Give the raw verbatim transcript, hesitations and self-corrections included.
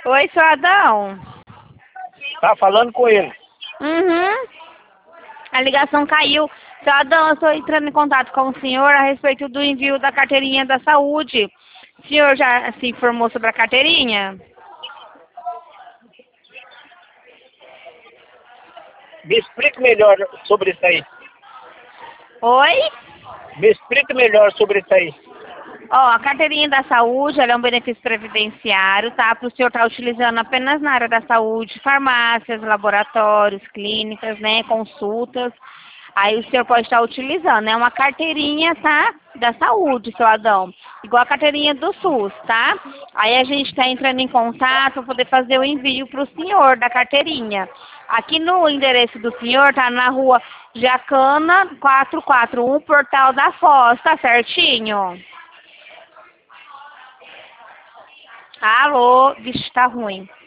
Oi, seu Adão. Tá falando com ele. Uhum. A ligação caiu. Seu Adão, eu estou entrando em contato com o senhor a respeito do envio da carteirinha da saúde. O senhor já se informou sobre a carteirinha? Me explique melhor sobre isso aí. Oi? Me explique melhor sobre isso aí. Ó, a carteirinha da saúde, ela é um benefício previdenciário, tá? Para o senhor estar utilizando apenas na área da saúde, farmácias, laboratórios, clínicas, né? Consultas. Aí o senhor pode estar utilizando. É uma carteirinha, tá? Da saúde, seu Adão. Igual a carteirinha do SUS, tá? Aí a gente está entrando em contato para poder fazer o envio para o senhor da carteirinha. Aqui no endereço do senhor, tá na rua Jacana quatrocentos e quarenta e um, Portal da Foz, tá certinho? Alô, bicho, tá ruim.